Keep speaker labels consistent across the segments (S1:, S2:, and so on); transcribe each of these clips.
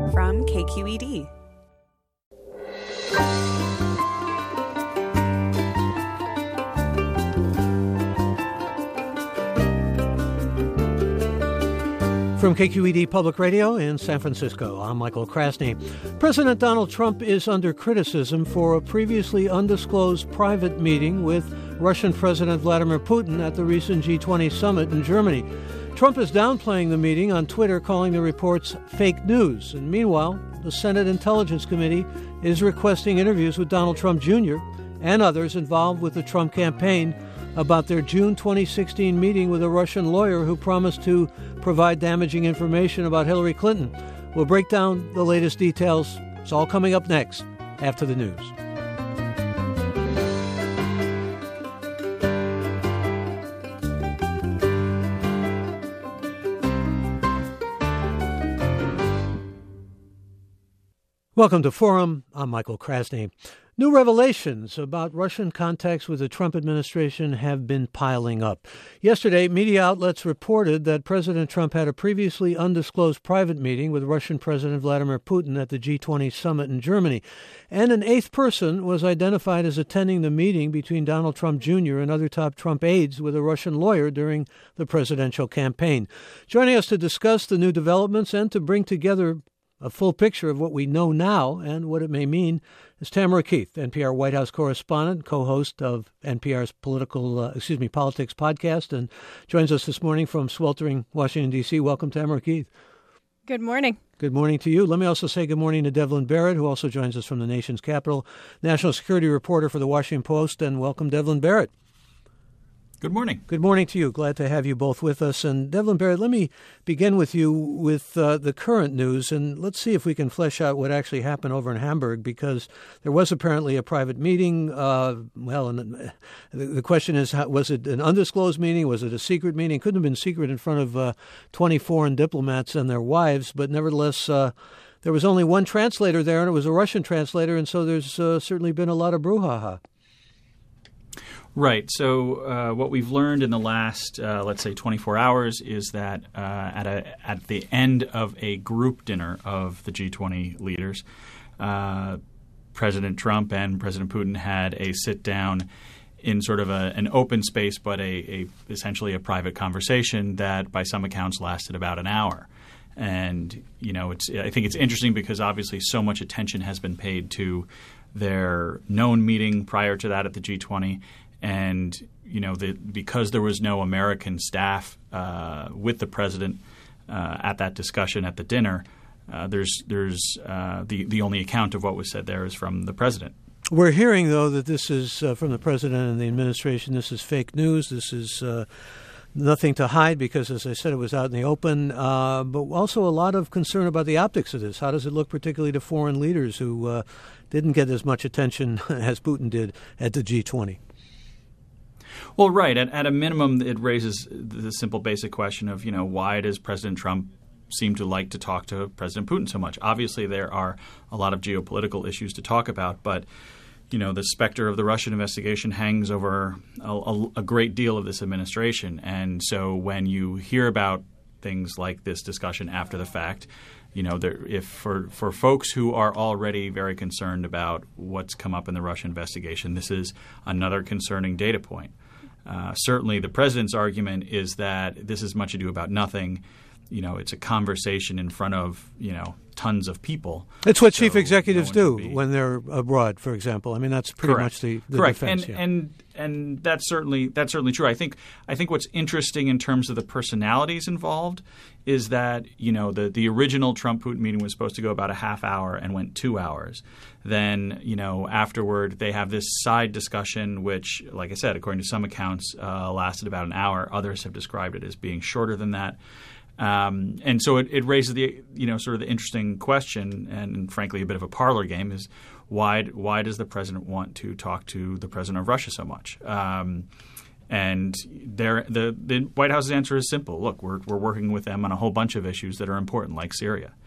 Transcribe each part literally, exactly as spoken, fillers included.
S1: from K Q E D.
S2: From K Q E D Public Radio in San Francisco, I'm Michael Krasny. President Donald Trump is under criticism for a previously undisclosed private meeting with Russian President Vladimir Putin at the recent G twenty summit in Germany. Trump is downplaying the meeting on Twitter, calling the reports fake news. And meanwhile, the Senate Intelligence Committee is requesting interviews with Donald Trump Junior and others involved with the Trump campaign about their June twenty sixteen meeting with a Russian lawyer who promised to provide damaging information about Hillary Clinton. We'll break down the latest details. It's all coming up next after the news. Welcome to Forum. I'm Michael Krasny. New revelations about Russian contacts with the Trump administration have been piling up. Yesterday, media outlets reported that President Trump had a previously undisclosed private meeting with Russian President Vladimir Putin at the G twenty summit in Germany. And an eighth person was identified as attending the meeting between Donald Trump Junior and other top Trump aides with a Russian lawyer during the presidential campaign. Joining us to discuss the new developments and to bring together a full picture of what we know now and what it may mean is Tamara Keith, N P R White House correspondent, co-host of N P R's political, uh, excuse me, politics podcast, and joins us this morning from sweltering Washington, D C. Welcome, Tamara Keith.
S3: Good morning.
S2: Good morning to you. Let me also say good morning to Devlin Barrett, who also joins us from the nation's capital, national security reporter for the Washington Post, and welcome, Devlin Barrett.
S4: Good morning.
S2: Good morning to you. Glad to have you both with us. And Devlin Barrett, let me begin with you with uh, the current news, and let's see if we can flesh out what actually happened over in Hamburg, because there was apparently a private meeting. Uh, well, and the, the question is, how, was it an undisclosed meeting? Was it a secret meeting? It couldn't have been secret in front of uh, twenty foreign diplomats and their wives, but nevertheless, uh, there was only one translator there, and it was a Russian translator, and so there's uh, certainly been a lot of brouhaha.
S4: Right. So uh, what we've learned in the last, uh, let's say, twenty-four hours is that uh, at a at the end of a group dinner of the G twenty leaders, uh, President Trump and President Putin had a sit-down in sort of a, an open space, but a, a essentially a private conversation that, by some accounts, lasted about an hour. And you know, it's I think it's interesting because obviously so much attention has been paid to their known meeting prior to that at the G twenty. And, you know, the, because there was no American staff uh, with the president uh, at that discussion at the dinner, uh, there's there's uh, the, the only account of what was said there is from the president.
S2: We're hearing, though, that this is uh, from the president and the administration. This is fake news. This is uh, nothing to hide because, as I said, it was out in the open. Uh, but also a lot of concern about the optics of this. How does it look particularly to foreign leaders who uh, didn't get as much attention as Putin did at the G twenty?
S4: Well, right. At, at a minimum, it raises the simple basic question of, you know, why does President Trump seem to like to talk to President Putin so much? Obviously, there are a lot of geopolitical issues to talk about, but, you know, the specter of the Russian investigation hangs over a, a, a great deal of this administration. And so when you hear about things like this discussion after the fact, you know, there, if for, for folks who are already very concerned about what's come up in the Russia investigation, this is another concerning data point. Uh, certainly the president's argument is that this is much ado about nothing. You know, it's a conversation in front of, you know, tons of people.
S2: It's what
S4: so
S2: chief executives
S4: no
S2: do
S4: be...
S2: when they're abroad, for example. I mean, that's pretty
S4: Correct.
S2: much the, the
S4: Correct.
S2: defense.
S4: And,
S2: yeah.
S4: and and that's certainly that's certainly true. I think I think what's interesting in terms of the personalities involved is that, you know, the, the original Trump-Putin meeting was supposed to go about a half hour and went two hours. Then, you know, afterward they have this side discussion, which, like I said, according to some accounts, uh, lasted about an hour. Others have described it as being shorter than that. Um, and so it, it raises the, you know, sort of the interesting question, and frankly a bit of a parlor game, is why why does the president want to talk to the president of Russia so much? Um, and there, the the White House's answer is simple. Look, we're we're working with them on a whole bunch of issues that are important, like Syria.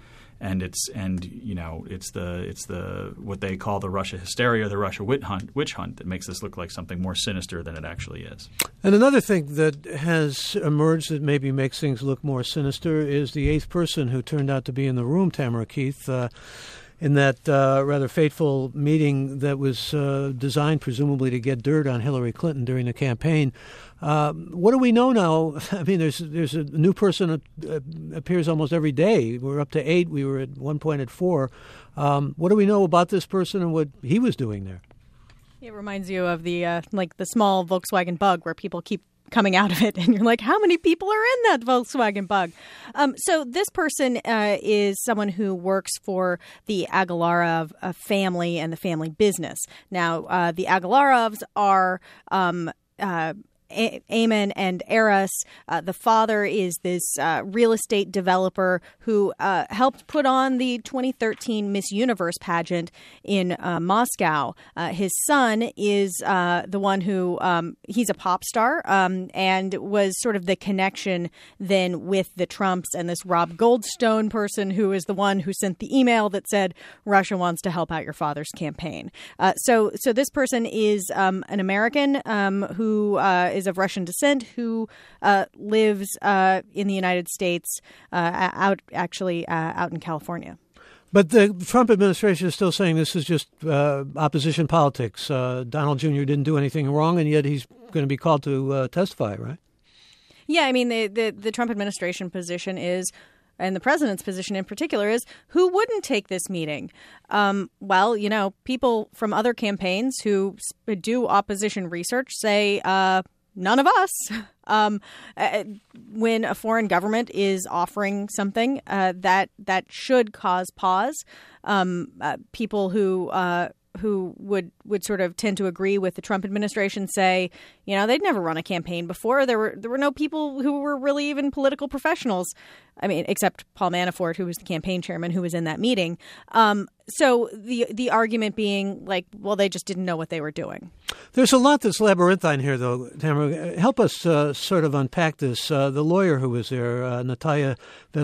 S4: and it's and you know it's the it's the what they call the Russia hysteria, the Russia witch hunt, witch hunt that makes this look like something more sinister than it actually is.
S2: And another thing that has emerged that maybe makes things look more sinister is the eighth person who turned out to be in the room, Tamara Keith, uh, in that uh, rather fateful meeting that was uh, designed presumably to get dirt on Hillary Clinton during the campaign. Uh, what do we know now? I mean, there's there's a new person uh, appears almost every day. We're up to eight. We were at one point at four. Um, what do we know about this person and what he was doing there?
S1: It reminds you of the uh, like the small Volkswagen Bug, where people keep coming out of it, and you're like, how many people are in that Volkswagen Bug? Um, so this person uh, is someone who works for the Agalarov uh, family and the family business. Now, uh, the Agalarovs are um, uh, A- Ayman and Eras. Uh, the father is this uh, real estate developer who uh, helped put on the twenty thirteen Miss Universe pageant in uh, Moscow. Uh, his son is uh, the one who um, he's a pop star um, and was sort of the connection then with the Trumps and this Rob Goldstone person who is the one who sent the email that said Russia wants to help out your father's campaign. Uh, so, so this person is um, an American um, who uh, is of Russian descent who uh, lives uh, in the United States, uh, out actually uh, out in California.
S2: But the Trump administration is still saying this is just uh, opposition politics. Uh, Donald Junior didn't do anything wrong, and yet he's going to be called to uh, testify, right?
S1: Yeah, I mean, the, the, the Trump administration position is, and the president's position in particular is, who wouldn't take this meeting? Um, well, you know, people from other campaigns who do opposition research say, uh, none of us. Um, uh, when a foreign government is offering something uh, that that should cause pause, um, uh, people who uh, who would, would sort of tend to agree with the Trump administration say, you know, they'd never run a campaign before. There were there were no people who were really even political professionals. I mean, except Paul Manafort, who was the campaign chairman, who was in that meeting. Um, so the the argument being like, well, they just didn't know what they were doing.
S2: There's a lot that's labyrinthine here, though, Tamara. Help us uh, sort of unpack this. Uh, the lawyer who was there, uh, Natalia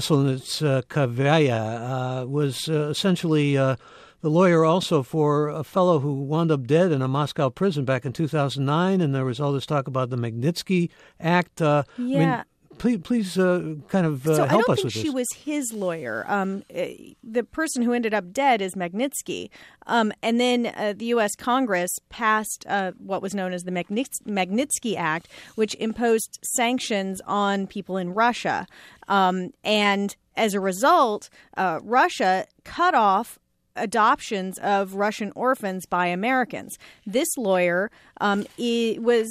S2: Veselnitskaya, uh, was uh, essentially uh, the lawyer also for a fellow who wound up dead in a Moscow prison back in two thousand nine, and there was all this talk about the Magnitsky Act. Uh,
S1: yeah.
S2: I mean, Please, please uh, kind of uh,
S1: so
S2: help
S1: us
S2: with this.
S1: I don't think she was his lawyer. Um, the person who ended up dead is Magnitsky. Um, and then uh, the U S Congress passed uh, what was known as the Magnits- Magnitsky Act, which imposed sanctions on people in Russia. Um, and as a result, uh, Russia cut off adoptions of Russian orphans by Americans. This lawyer um, was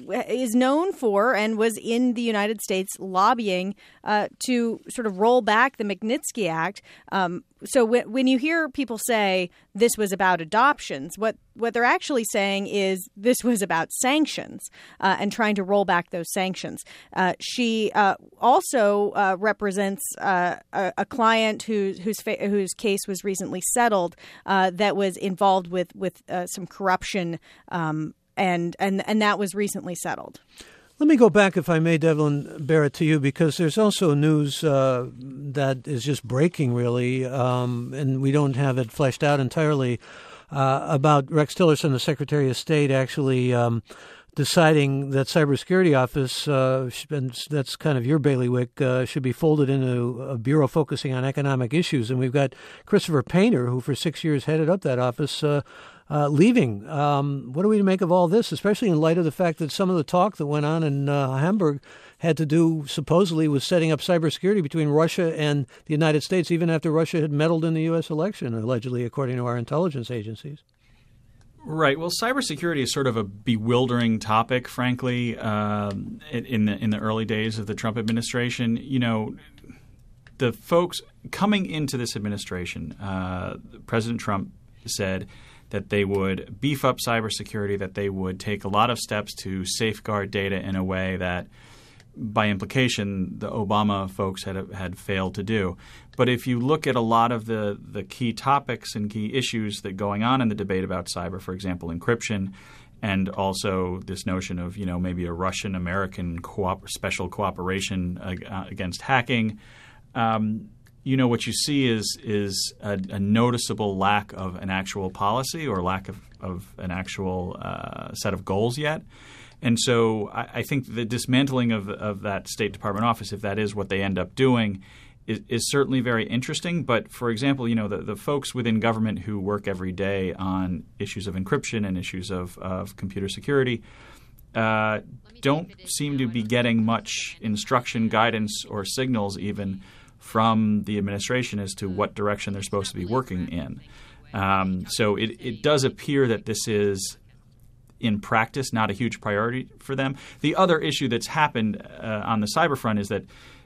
S1: is known for and was in the United States lobbying uh, to sort of roll back the Magnitsky Act. Um, so w- when you hear people say this was about adoptions, what what they're actually saying is this was about sanctions uh, and trying to roll back those sanctions. Uh, she uh, also uh, represents uh, a, a client whose whose fa- whose case was recently settled uh, that was involved with with uh, some corruption, um, and and and that was recently settled.
S2: Let me go back, if I may, Devlin Barrett, to you, because there's also news uh, that is just breaking, really, um, and we don't have it fleshed out entirely, uh, about Rex Tillerson, the Secretary of State, actually um, deciding that Cybersecurity Office, uh, and that's kind of your bailiwick, uh, should be folded into a bureau focusing on economic issues. And we've got Christopher Painter, who for six years headed up that office, uh, Uh, leaving. Um, what do we make of all this, especially in light of the fact that some of the talk that went on in uh, Hamburg had to do supposedly with setting up cybersecurity between Russia and the United States, even after Russia had meddled in the U S election, allegedly, according to our intelligence agencies?
S4: Right. Well, cybersecurity is sort of a bewildering topic, frankly, um, in the in the early days of the Trump administration. You know, the folks coming into this administration, uh, President Trump said that they would beef up cybersecurity, that they would take a lot of steps to safeguard data in a way that, by implication, the Obama folks had had failed to do. But if you look at a lot of the, the key topics and key issues that are going on in the debate about cyber, for example, encryption, and also this notion of, you know, maybe a Russian-American co- special cooperation uh, against hacking, um, you know, what you see is is a, a noticeable lack of an actual policy or lack of, of an actual uh, set of goals yet. And so I, I think the dismantling of, of that State Department office, if that is what they end up doing, is, is certainly very interesting. But, for example, you know, the, the folks within government who work every day on issues of encryption and issues of, of computer security uh, don't seem to be getting much instruction, guidance, or signals even from the administration as to what direction they're supposed to be working in. Um, so it, it does appear that this is, in practice, not a huge priority for them. The other issue that's happened uh, on the cyber front is that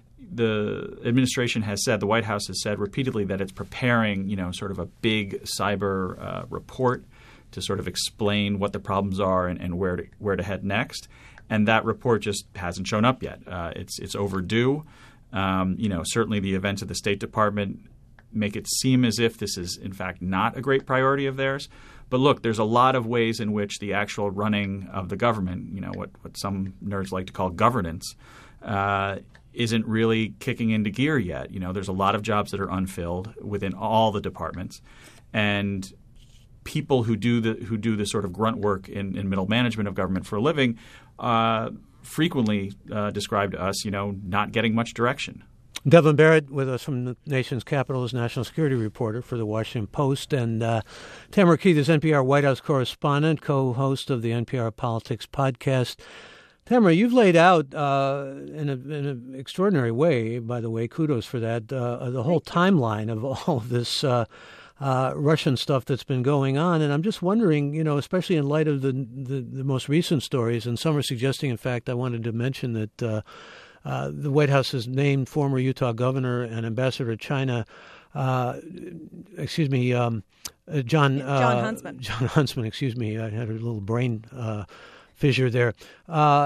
S4: the administration has said, the White House has said repeatedly that it's preparing, you know, sort of a big cyber uh, report to sort of explain what the problems are and, and where to where to head next. And that report just hasn't shown up yet. Uh, it's it's overdue. Um, you know, certainly the events of the State Department make it seem as if this is, in fact, not a great priority of theirs. But look, there's a lot of ways in which the actual running of the government, you know, what, what some nerds like to call governance, uh, isn't really kicking into gear yet. You know, there's a lot of jobs that are unfilled within all the departments. And people who do the who do the sort of grunt work in, in middle management of government for a living uh, frequently uh, describe to us, you know, not getting much direction.
S2: Devin Barrett with us from the nation's capital as national security reporter for the Washington Post. And uh, Tamara Keith is N P R White House correspondent, co-host of the N P R Politics podcast. Tamara, you've laid out uh, in, a, in an extraordinary way, by the way, kudos for that, uh, the whole timeline of all of this uh, uh, Russian stuff that's been going on. And I'm just wondering, you know, especially in light of the, the, the most recent stories, and some are suggesting, in fact, I wanted to mention that uh, uh, the White House has named former Utah governor and ambassador to China, uh, excuse me, um, uh, John, uh,
S1: John Huntsman.
S2: John Huntsman, excuse me. I had a little brain uh fissure there, uh,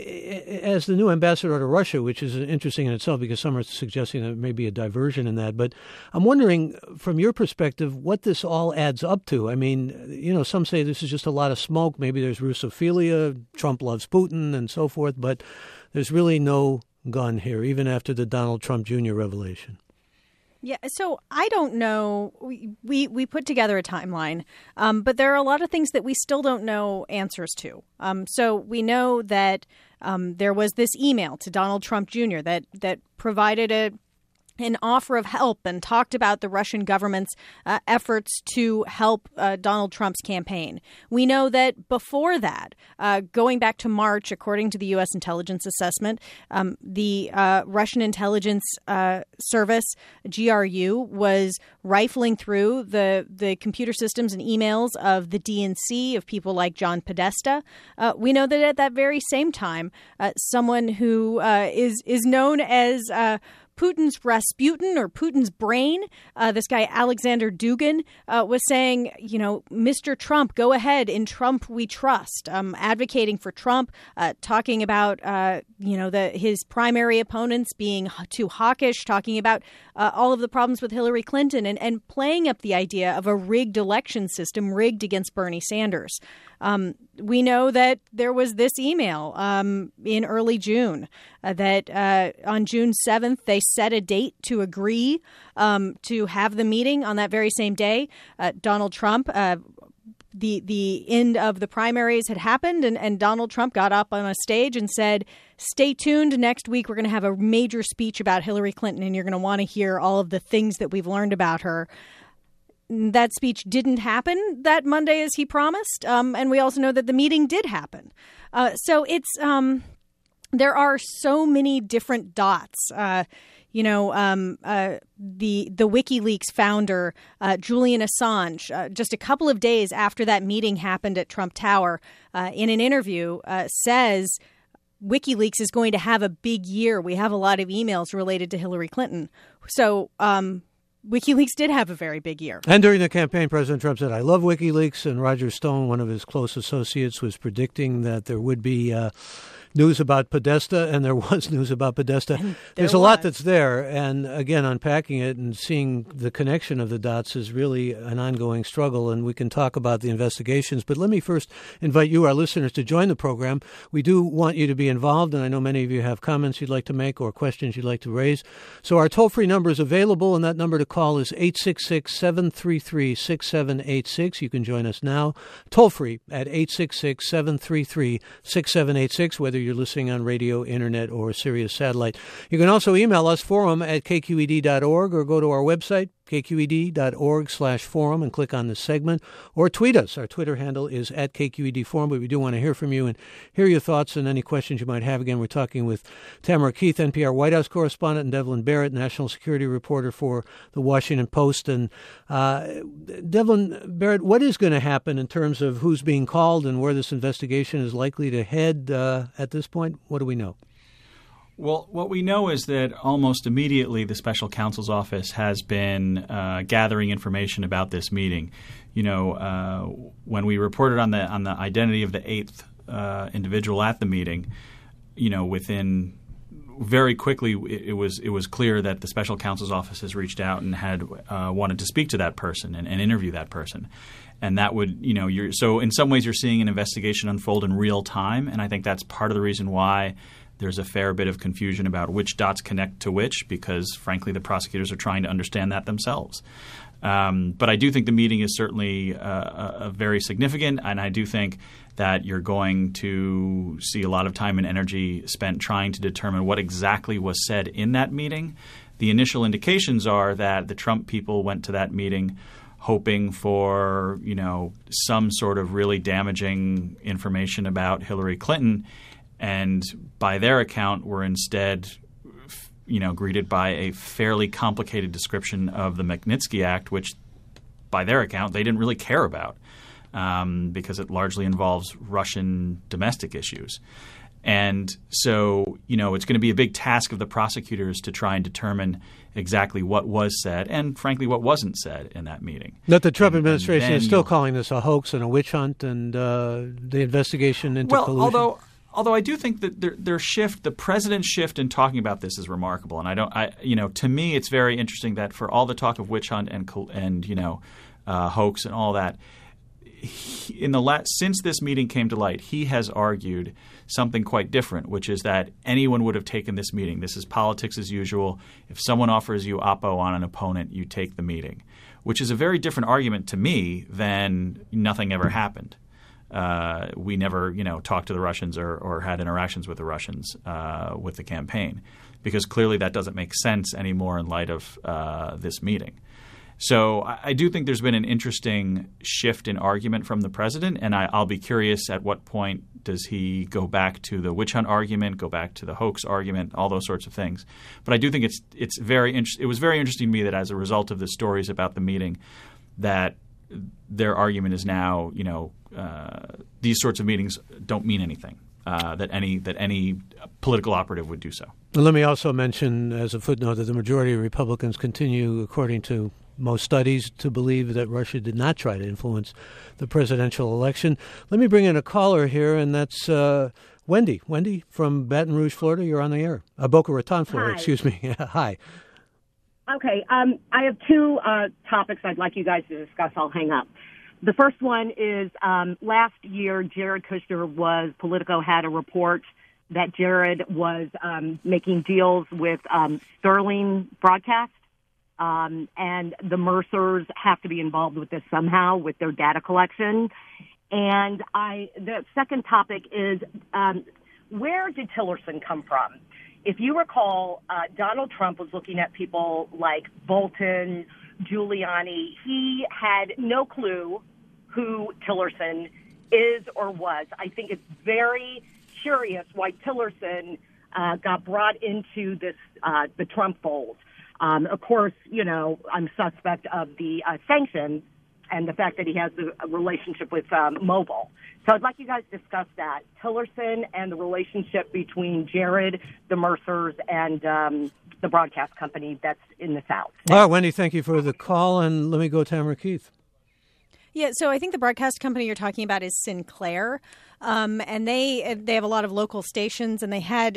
S2: as the new ambassador to Russia, which is interesting in itself because some are suggesting there may be a diversion in that. But I'm wondering, from your perspective, what this all adds up to. I mean, you know, some say this is just a lot of smoke. Maybe there's Russophilia, Trump loves Putin, and so forth. But there's really no gun here, even after the Donald Trump Junior revelation.
S1: Yeah, so I don't know. We we, we put together a timeline, um, but there are a lot of things that we still don't know answers to. Um, so we know that um, there was this email to Donald Trump Junior that that provided a an offer of help and talked about the Russian government's uh, efforts to help uh, Donald Trump's campaign. We know that before that, uh, going back to March, according to the U S intelligence assessment, um, the uh, Russian intelligence uh, service, G R U, was rifling through the, the computer systems and emails of the D N C, of people like John Podesta. Uh, we know that at that very same time, uh, someone who uh, is, is known as uh, Putin's Rasputin or Putin's brain, uh, this guy Alexander Dugin, uh, was saying, you know, Mister Trump, go ahead. In Trump we trust, um, advocating for Trump, uh, talking about, uh, you know, the his primary opponents being too hawkish, talking about uh, all of the problems with Hillary Clinton and, and playing up the idea of a rigged election system, rigged against Bernie Sanders. Um, we know that there was this email um, in early June uh, that uh, on June seventh, they set a date to agree um, to have the meeting on that very same day. Uh, Donald Trump, uh, the the end of the primaries had happened, and, and Donald Trump got up on a stage and said, stay tuned. Next week, we're going to have a major speech about Hillary Clinton, and you're going to want to hear all of the things that we've learned about her. That speech didn't happen that Monday as he promised. Um, and we also know that the meeting did happen. Uh, so it's um, there are so many different dots. Uh, you know, um, uh, the the WikiLeaks founder, uh, Julian Assange, uh, just a couple of days after that meeting happened at Trump Tower, uh, in an interview, uh, says WikiLeaks is going to have a big year. We have a lot of emails related to Hillary Clinton. So um WikiLeaks did have a very big year.
S2: And during the campaign, President Trump said, I love WikiLeaks. And Roger Stone, one of his close associates, was predicting that there would be uh, news about Podesta, and there was news about Podesta.
S1: There
S2: There's a lot
S1: was.
S2: that's there, and again, unpacking it and seeing the connection of the dots is really an ongoing struggle, and we can talk about the investigations. But let me first invite you, our listeners, to join the program. We do want you to be involved, and I know many of you have comments you'd like to make or questions you'd like to raise. So our toll-free number is available, and that number to call is eight six six, seven three three, six seven eight six. You can join us now, toll-free at eight six six, seven three three, six seven eight six, whether you're listening on radio, internet, or Sirius Satellite. You can also email us, forum at k q e d dot org, or go to our website, k q e d dot org slash forum, and click on this segment, or tweet us. Our Twitter handle is at K Q E D Forum, but we do want to hear from you and hear your thoughts and any questions you might have. Again, we're talking with Tamara Keith, N P R White House correspondent, and Devlin Barrett, national security reporter for The Washington Post. And uh, Devlin Barrett, what is going to happen in terms of who's being called and where this investigation is likely to head uh, at this point? What do we know?
S4: Well, what we know is that almost immediately the special counsel's office has been uh, gathering information about this meeting. You know, uh, when we reported on the on the identity of the eighth uh, individual at the meeting, you know, within very quickly it, it was it was clear that the special counsel's office has reached out and had uh, wanted to speak to that person and, and interview that person. And that would, you know, you're so in some ways you're seeing an investigation unfold in real time, and I think that's part of the reason why there's a fair bit of confusion about which dots connect to which, because, frankly, the prosecutors are trying to understand that themselves. Um, but I do think the meeting is certainly uh, uh, very significant, and I do think that you're going to see a lot of time and energy spent trying to determine what exactly was said in that meeting. The initial indications are that the Trump people went to that meeting hoping for, you know, some sort of really damaging information about Hillary Clinton, and by their account were instead, you know, greeted by a fairly complicated description of the Magnitsky Act, which by their account they didn't really care about um, because it largely involves Russian domestic issues. And so, you know, it's going to be a big task of the prosecutors to try and determine exactly what was said and, frankly, what wasn't said in that meeting.
S2: That the Trump
S4: and,
S2: administration
S4: and
S2: is still calling this a hoax and a witch hunt and uh, the investigation into
S4: well,
S2: collusion.
S4: Although, although I do think that their, their shift, the president's shift in talking about this is remarkable. And I don't, I, you know, to me, it's very interesting that for all the talk of witch hunt and, and you know, uh, hoax and all that, he, in the last, since this meeting came to light, he has argued something quite different, which is that anyone would have taken this meeting. This is politics as usual. If someone offers you oppo on an opponent, you take the meeting, which is a very different argument to me than nothing ever happened. Uh, we never, you know, talked to the Russians or, or had interactions with the Russians uh, with the campaign, because clearly that doesn't make sense anymore in light of uh, this meeting. So I, I do think there's been an interesting shift in argument from the president, and I, I'll be curious at what point does he go back to the witch hunt argument, go back to the hoax argument, all those sorts of things. But I do think it's it's very in- it was very interesting to me that as a result of the stories about the meeting, that their argument is now, you know, uh, these sorts of meetings don't mean anything. Uh, that any that any political operative would do so.
S2: And let me also mention as a footnote that the majority of Republicans continue, according to most studies, to believe that Russia did not try to influence the presidential election. Let me bring in a caller here, and that's uh, Wendy. Wendy from Baton Rouge, Florida. You're on the air. Uh, Boca Raton, Florida.
S3: Hi.
S2: Excuse me. Hi.
S3: Okay, um, I have two uh, topics I'd like you guys to discuss. I'll hang up. The first one is um, last year, Jared Kushner was, Politico had a report that Jared was um, making deals with um, Sterling Broadcast, um, and the Mercers have to be involved with this somehow with their data collection. And I, the second topic is um, where did Tillerson come from? If you recall, uh, Donald Trump was looking at people like Bolton, Giuliani. He had no clue who Tillerson is or was. I think it's very curious why Tillerson uh, got brought into this uh, the Trump fold. Um, of course, you know, I'm suspect of the uh, sanctions and the fact that he has a relationship with um, Mobile. So I'd like you guys to discuss that. Tillerson and the relationship between Jared, the Mercers, and um, the broadcast company that's in the South.
S2: All right, Wendy, thank you for the call. And let me go to Tamara Keith.
S1: Yeah, so I think the broadcast company you're talking about is Sinclair, um, and they they have a lot of local stations, and they had.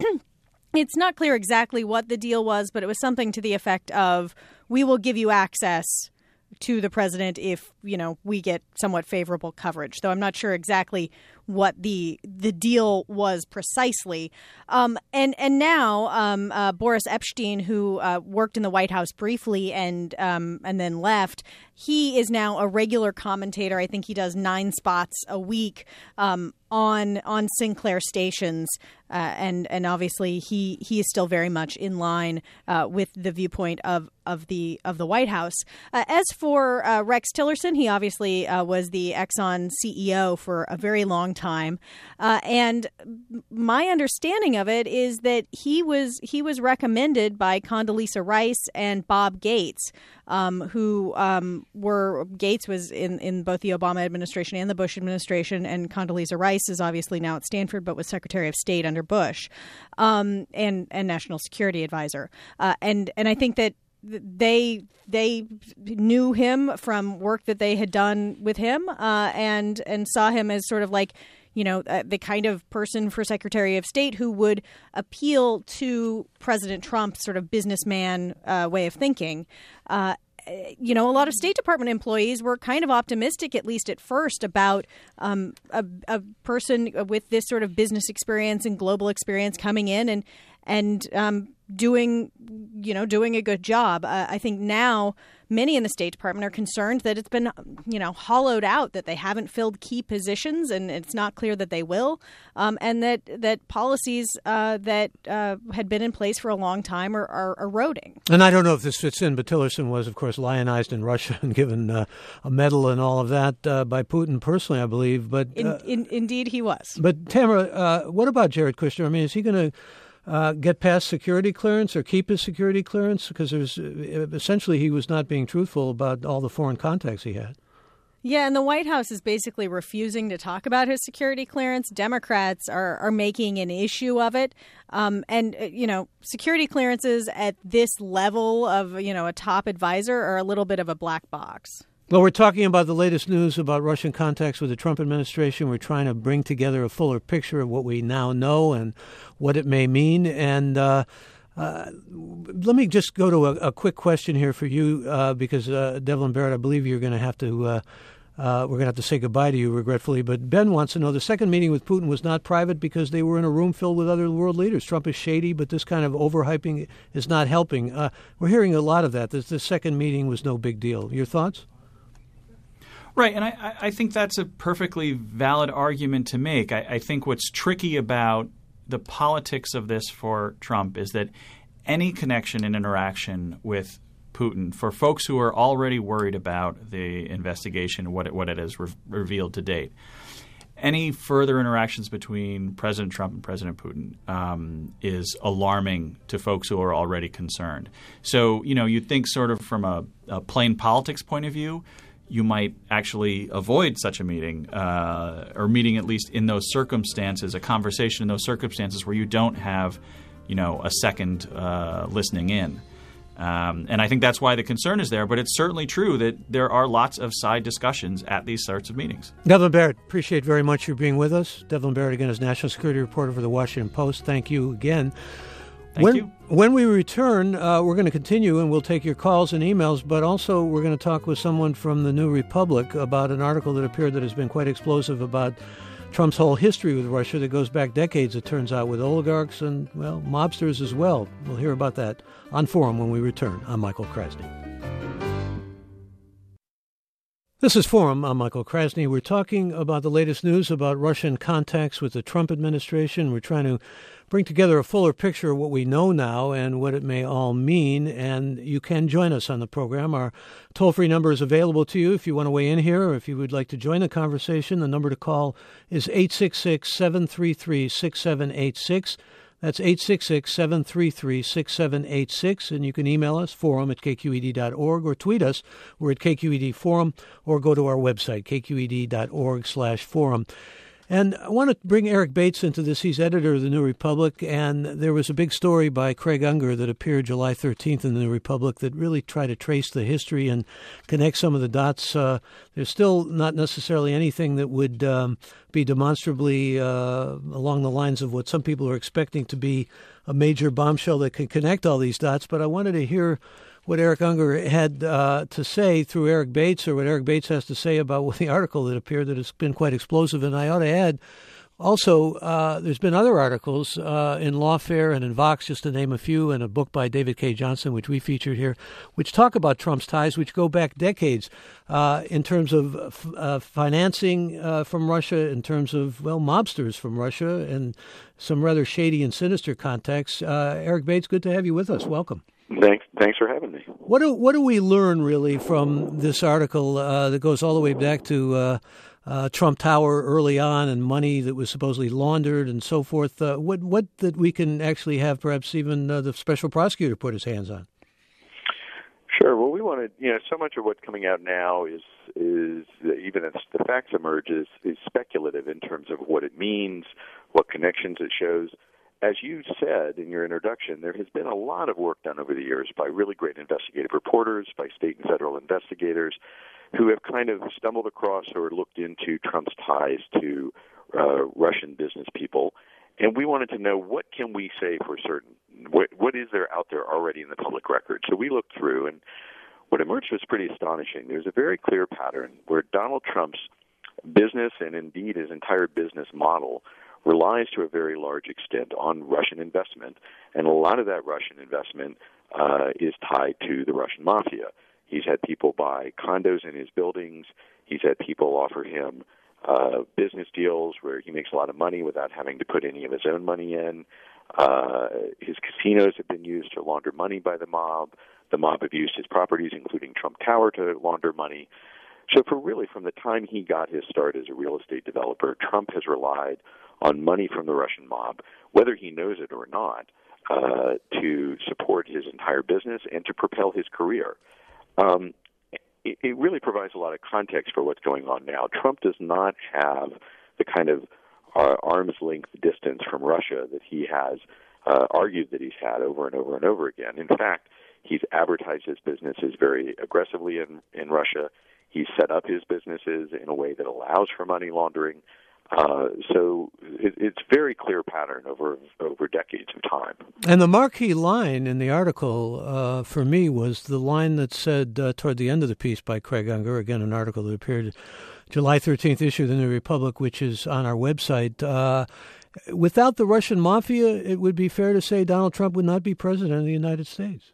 S1: It's not clear exactly what the deal was, but it was something to the effect of, we will give you access to the president if, you know, we get somewhat favorable coverage. Though I'm not sure exactly what the the deal was precisely. Um, and and now um, uh, Boris Epshteyn, who uh, worked in the White House briefly and um, and then left, he is now a regular commentator. I think he does nine spots a week um, on on Sinclair stations, uh, and and obviously he he is still very much in line uh, with the viewpoint of of the of the White House. Uh, as for uh, Rex Tillerson, he obviously uh, was the Exxon C E O for a very long time, uh, and my understanding of it is that he was he was recommended by Condoleezza Rice and Bob Gates, um, who um, were Gates was in, in both the Obama administration and the Bush administration, and Condoleezza Rice is obviously now at Stanford, but was Secretary of State under Bush, um, and and National Security Advisor, uh, and and I think that they they knew him from work that they had done with him, uh, and and saw him as sort of like, you know, uh, the kind of person for Secretary of State who would appeal to President Trump's sort of businessman uh, way of thinking. Uh, you know, a lot of State Department employees were kind of optimistic, at least at first, about um, a, a person with this sort of business experience and global experience coming in and and um, doing, you know, doing a good job. Uh, I think now many in the State Department are concerned that it's been, you know, hollowed out, that they haven't filled key positions, and it's not clear that they will, um, and that that policies uh, that uh, had been in place for a long time are, are eroding.
S2: And I don't know if this fits in, but Tillerson was, of course, lionized in Russia and given uh, a medal and all of that uh, by Putin personally, I believe. But uh,
S1: in, in, indeed, he was.
S2: But Tamara, uh, what about Jared Kushner? I mean, is he going to Uh, get past security clearance or keep his security clearance? Because there's uh, essentially he was not being truthful about all the foreign contacts he had.
S1: Yeah, and the White House is basically refusing to talk about his security clearance. Democrats are, are making an issue of it. Um, and, uh, you know, security clearances at this level of, you know, a top advisor are a little bit of a black box.
S2: Well, we're talking about the latest news about Russian contacts with the Trump administration. We're trying to bring together a fuller picture of what we now know and what it may mean. And uh, uh, let me just go to a, a quick question here for you, uh, because uh, Devlin Barrett, I believe you're going to have to uh, uh, we're going to have to say goodbye to you, regretfully. But Ben wants to know, the second meeting with Putin was not private because they were in a room filled with other world leaders. Trump is shady, but this kind of overhyping is not helping. Uh, we're hearing a lot of that. This, this second meeting was no big deal. Your thoughts?
S4: Right, and I, I think that's a perfectly valid argument to make. I, I think what's tricky about the politics of this for Trump is that any connection and interaction with Putin, for folks who are already worried about the investigation, what it, what it has re- revealed to date, any further interactions between President Trump and President Putin um, is alarming to folks who are already concerned. So, you know, you'd think sort of from a, a plain politics point of view, you might actually avoid such a meeting uh, or meeting, at least in those circumstances, a conversation in those circumstances where you don't have, you know, a second uh, listening in. Um, and I think that's why the concern is there. But it's certainly true that there are lots of side discussions at these sorts of meetings.
S2: Devlin Barrett, appreciate very much your being with us. Devlin Barrett, again, is national security reporter for the Washington Post. Thank you again.
S4: Thank
S2: when,
S4: you.
S2: When we return, uh, we're going to continue, and we'll take your calls and emails, but also we're going to talk with someone from the New Republic about an article that appeared that has been quite explosive about Trump's whole history with Russia that goes back decades, it turns out, with oligarchs and, well, mobsters as well. We'll hear about that on Forum when we return. I'm Michael Krasny. This is Forum. I'm Michael Krasny. We're talking about the latest news about Russian contacts with the Trump administration. We're trying to bring together a fuller picture of what we know now and what it may all mean. And you can join us on the program. Our toll-free number is available to you if you want to weigh in here or if you would like to join the conversation. The number to call is eight six six, seven three three, six seven eight six. That's eight six six, seven three three, six seven eight six. And you can email us, forum at k q e d dot org, or tweet us. We're at K Q E D Forum, or go to our website, k q e d dot org slash forum. And I want to bring Eric Bates into this. He's editor of the New Republic, and there was a big story by Craig Unger that appeared July thirteenth in the New Republic that really tried to trace the history and connect some of the dots. Uh, there's still not necessarily anything that would um, be demonstrably uh, along the lines of what some people are expecting to be a major bombshell that can connect all these dots, but I wanted to hear what Eric Unger had uh, to say through Eric Bates, or what Eric Bates has to say about the article that appeared that has been quite explosive. And I ought to add, also, uh, there's been other articles uh, in Lawfare and in Vox, just to name a few, and a book by David K. Johnson, which we featured here, which talk about Trump's ties, which go back decades uh, in terms of uh, financing uh, from Russia, in terms of, well, mobsters from Russia, and some rather shady and sinister contacts. Uh, Eric Bates, good to have you with us. Welcome.
S5: Thanks, thanks for having me.
S2: What do what do we learn really from this article uh, that goes all the way back to uh, uh, Trump Tower early on and money that was supposedly laundered and so forth? Uh, what what that we can actually have perhaps even uh, the special prosecutor put his hands on?
S5: Sure. Well, we wanted, you know, so much of what's coming out now is is even as the facts emerge is, is speculative in terms of what it means, what connections it shows. As you said in your introduction, there has been a lot of work done over the years by really great investigative reporters, by state and federal investigators, who have kind of stumbled across or looked into Trump's ties to uh, Russian business people. And we wanted to know, what can we say for certain? What, what is there out there already in the public record? So we looked through, and what emerged was pretty astonishing. There's a very clear pattern where Donald Trump's business, and indeed his entire business model, relies to a very large extent on Russian investment, and a lot of that Russian investment uh, is tied to the Russian mafia. He's had people buy condos in his buildings. He's had people offer him uh, business deals where he makes a lot of money without having to put any of his own money in. Uh, his casinos have been used to launder money by the mob. The mob have used his properties, including Trump Tower, to launder money. So for really, from the time he got his start as a real estate developer, Trump has relied on money from the Russian mob, whether he knows it or not, uh, to support his entire business and to propel his career. Um, it, it really provides a lot of context for what's going on now. Trump does not have the kind of uh, arm's length distance from Russia that he has uh, argued that he's had over and over and over again. In fact, he's advertised his businesses very aggressively in, in Russia. He's set up his businesses in a way that allows for money laundering. Uh, so it, it's a very clear pattern over over decades of time.
S2: And the marquee line in the article uh, for me was the line that said uh, toward the end of the piece by Craig Unger, again an article that appeared July thirteenth issue of the New Republic, which is on our website. Uh, without the Russian mafia, it would be fair to say Donald Trump would not be president of the United States.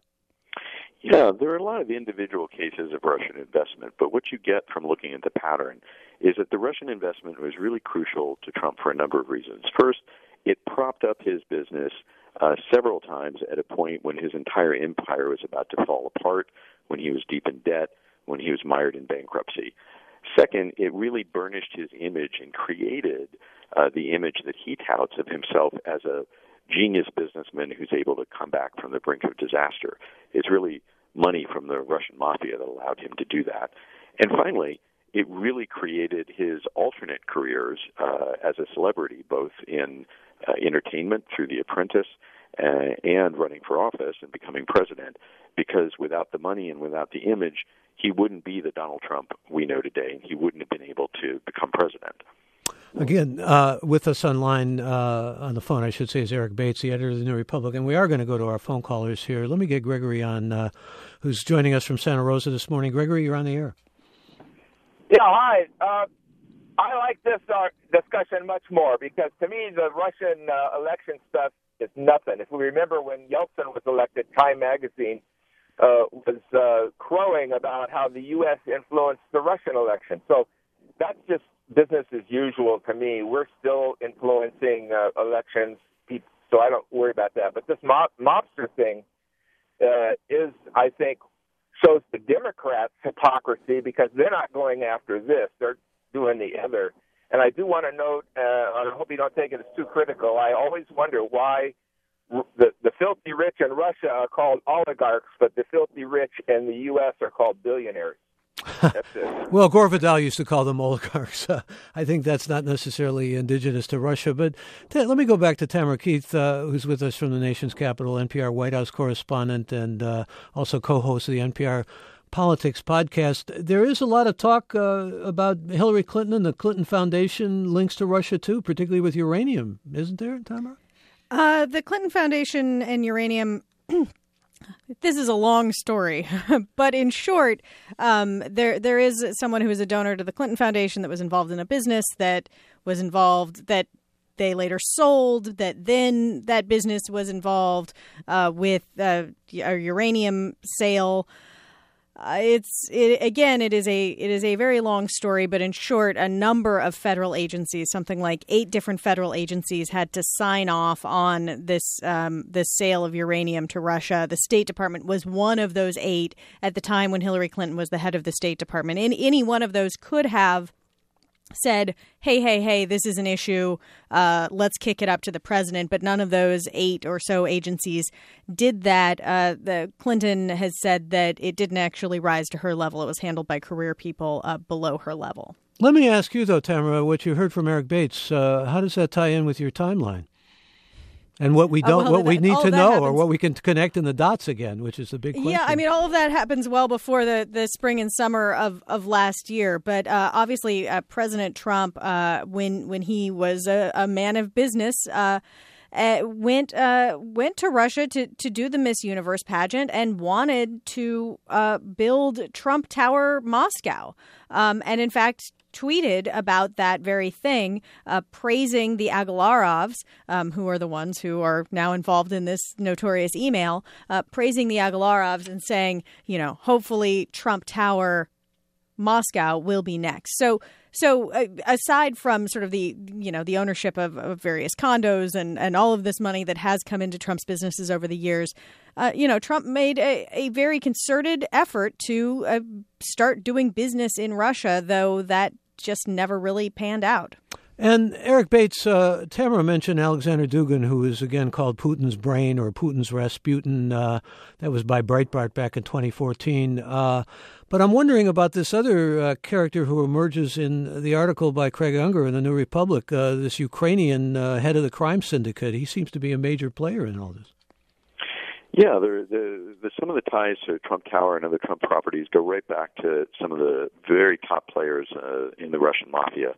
S5: Yeah, there are a lot of individual cases of Russian investment, but what you get from looking at the pattern is that the Russian investment was really crucial to Trump for a number of reasons. First, it propped up his business uh, several times at a point when his entire empire was about to fall apart, when he was deep in debt, when he was mired in bankruptcy. Second, it really burnished his image and created uh, the image that he touts of himself as a genius businessman who's able to come back from the brink of disaster. It's really money from the Russian mafia that allowed him to do that. And finally, it really created his alternate careers uh, as a celebrity, both in uh, entertainment through The Apprentice uh, and running for office and becoming president, because without the money and without the image, he wouldn't be the Donald Trump we know today, and he wouldn't have been able to become president.
S2: Again, uh, with us online, uh, on the phone, I should say, is Eric Bates, the editor of the New Republic. And we are going to go to our phone callers here. Let me get Gregory on, uh, who's joining us from Santa Rosa this morning. Gregory, you're on the air.
S6: Yeah, hi. Uh, I like this uh, discussion much more because, to me, the Russian uh, election stuff is nothing. If we remember when Yeltsin was elected, Time magazine uh, was uh, crowing about how the U S influenced the Russian election. So that's just business as usual to me. We're still influencing uh, elections, so I don't worry about that. But this mob, mobster thing uh, is, I think, shows the Democrats' hypocrisy because they're not going after this. They're doing the other. And I do want to note, uh, and I hope you don't take it as too critical, I always wonder why the, the filthy rich in Russia are called oligarchs, but the filthy rich in the U S are called billionaires.
S5: That's it.
S2: Well, Gore Vidal used to call them oligarchs. Uh, I think that's not necessarily indigenous to Russia. But t- let me go back to Tamara Keith, uh, who's with us from the nation's capital, N P R White House correspondent, and uh, also co-host of the N P R Politics podcast. There is a lot of talk uh, about Hillary Clinton and the Clinton Foundation links to Russia, too, particularly with uranium. Isn't there, Tamara?
S1: Uh, the Clinton Foundation and uranium... This is a long story, but in short, um, there there is someone who is a donor to the Clinton Foundation that was involved in a business that was involved that they later sold. That then that business was involved uh, with uh, a uranium sale. Uh, it's it, again, it is a it is a very long story, but in short, a number of federal agencies, something like eight different federal agencies, had to sign off on this um, this sale of uranium to Russia. The State Department was one of those eight at the time when Hillary Clinton was the head of the State Department. And any one of those could have said, hey, hey, hey, this is an issue. Uh, let's kick it up to the president. But none of those eight or so agencies did that. Uh, the Clinton has said that it didn't actually rise to her level. It was handled by career people uh, below her level.
S2: Let me ask you, though, Tamara, what you heard from Eric Bates. Uh, how does that tie in with your timeline? And what we don't,
S1: oh, well,
S2: what we
S1: that,
S2: need to know,
S1: happens.
S2: or what we can connect in the dots again, which is the big question.
S1: Yeah, I mean, all of that happens well before the, the spring and summer of, of last year. But uh, obviously, uh, President Trump, uh, when when he was a, a man of business, uh, uh, went uh, went to Russia to, to do the Miss Universe pageant and wanted to uh, build Trump Tower Moscow. Um, and in fact, tweeted about that very thing, uh, praising the Agalarovs, um, who are the ones who are now involved in this notorious email, uh, praising the Agalarovs and saying, you know, hopefully Trump Tower Moscow will be next. So so uh, aside from sort of the, you know, the ownership of, of various condos and, and all of this money that has come into Trump's businesses over the years, uh, you know, Trump made a, a very concerted effort to uh, start doing business in Russia, though that just never really panned out.
S2: And Eric Bates, uh, Tamara mentioned Alexander Dugin, who is again called Putin's brain or Putin's Rasputin. Uh, that was by Breitbart back in twenty fourteen. Uh, but I'm wondering about this other uh, character who emerges in the article by Craig Unger in the New Republic, uh, this Ukrainian uh, head of the crime syndicate. He seems to be a major player in all this.
S5: Yeah, the, the, the, some of the ties to Trump Tower and other Trump properties go right back to some of the very top players uh, in the Russian mafia.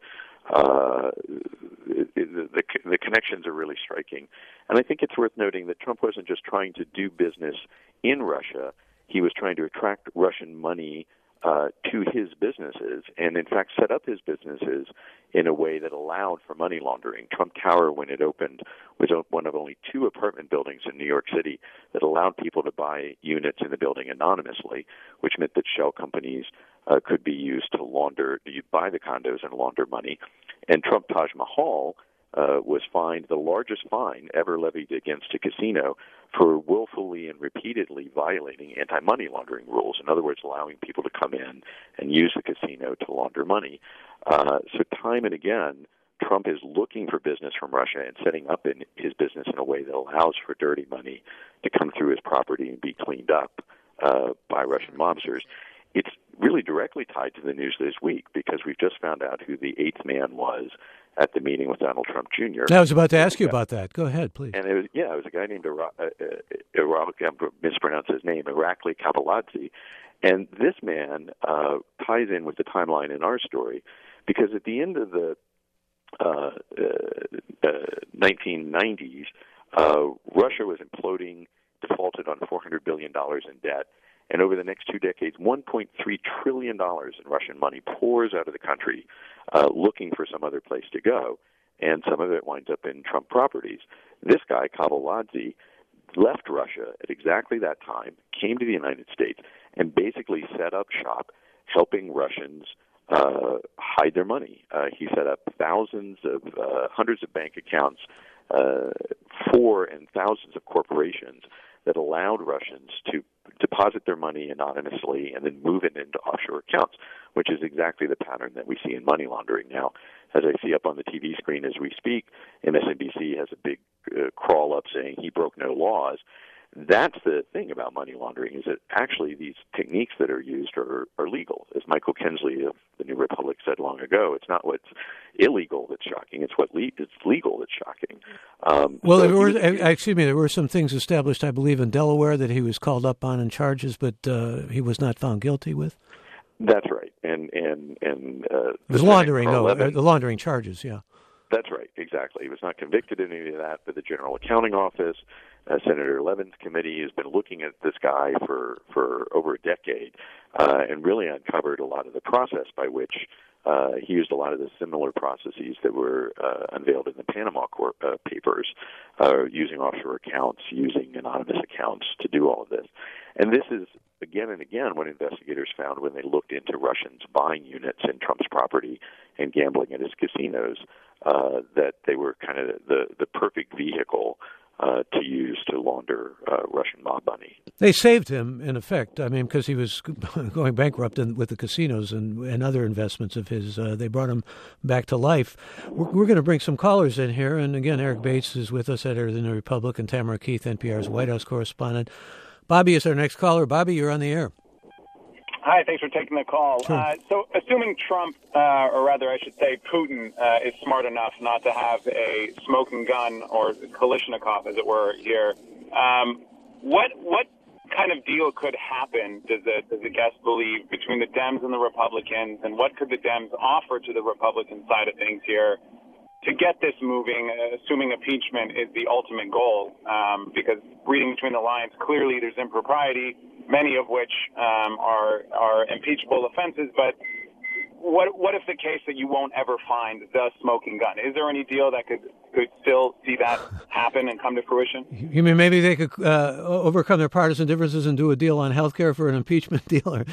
S5: Uh, it, it, the, the connections are really striking. And I think it's worth noting that Trump wasn't just trying to do business in Russia. He was trying to attract Russian money uh, to his businesses and, in fact, set up his businesses in a way that allowed for money laundering. Trump Tower, when it opened, was one of only two apartment buildings in New York City that allowed people to buy units in the building anonymously, which meant that shell companies uh, could be used to launder, you'd buy the condos and launder money. And Trump Taj Mahal uh, was fined the largest fine ever levied against a casino for willfully and repeatedly violating anti-money laundering rules. In other words, allowing people to come in and use the casino to launder money. Uh, so time and again, Trump is looking for business from Russia and setting up in his business in a way that allows for dirty money to come through his property and be cleaned up uh, by Russian mobsters. It's really directly tied to the news this week because we've just found out who the eighth man was at the meeting with Donald Trump Junior
S2: I was about to ask you about that. Go ahead, please.
S5: And it was, yeah, it was a guy named Ira- uh, uh, Ira- I'm going to mispronounce his name, Irakli Kabaladze. And this man uh, ties in with the timeline in our story because at the end of the uh, uh, uh, nineteen nineties, uh, Russia was imploding, defaulted on four hundred billion dollars in debt. And over the next two decades, one point three trillion dollars in Russian money pours out of the country uh, looking for some other place to go. And some of it winds up in Trump properties. This guy, Kabaladze, left Russia at exactly that time, came to the United States, and basically set up shop helping Russians uh, hide their money. Uh, he set up thousands of, uh, hundreds of bank accounts uh, for and thousands of corporations that allowed Russians to deposit their money anonymously and then move it into offshore accounts, which is exactly the pattern that we see in money laundering now. As I see up on the T V screen as we speak, M S N B C has a big uh, crawl up saying he broke no laws. that's the thing about money laundering, is that actually these techniques that are used are, are legal. As Michael Kinsley of the New Republic said long ago, it's not what's illegal that's shocking, it's what le- it's legal that's shocking. Um,
S2: well,
S5: so
S2: there were,
S5: was,
S2: excuse me, there were some things established, I believe, in Delaware that he was called up on in charges, but uh, he was not found guilty with?
S5: That's right. And, and, and uh,
S2: it was laundering, no, uh, the laundering charges, yeah.
S5: That's right, exactly. He was not convicted in any of that, but the General Accounting Office, uh, Senator Levin's committee has been looking at this guy for, for over a decade uh, and really uncovered a lot of the process by which uh, he used a lot of the similar processes that were uh, unveiled in the Panama Corp, uh, Papers, uh, using offshore accounts, using anonymous accounts to do all of this. And this is, again and again, what investigators found when they looked into Russians buying units in Trump's property and gambling at his casinos, uh, that they were kind of the, the perfect vehicle uh, to use to launder uh, Russian mob money.
S2: They saved him, in effect, I mean, because he was going bankrupt in, with the casinos and, and other investments of his. Uh, they brought him back to life. We're, we're going to bring some callers in here. And again, Eric Bates is with us, editor of the New Republic, and Tamara Keith, N P R's White House correspondent. Bobby is our next caller. Bobby, you're on the air.
S7: Hi, thanks for taking the call.
S2: Sure.
S7: Uh, so assuming Trump, uh, or rather I should say Putin, uh, is smart enough not to have a smoking gun or Kalashnikov, as it were, here, um, what what kind of deal could happen, does the, does the guest believe, between the Dems and the Republicans, and what could the Dems offer to the Republican side of things here to get this moving, uh, assuming impeachment is the ultimate goal? Um, because reading between the lines, clearly there's impropriety, many of which um, are are impeachable offenses. But what what if the case that you won't ever find the smoking gun? Is there any deal that could could still see that happen and come to fruition?
S2: You mean maybe they could uh, overcome their partisan differences and do a deal on health care for an impeachment deal? Or,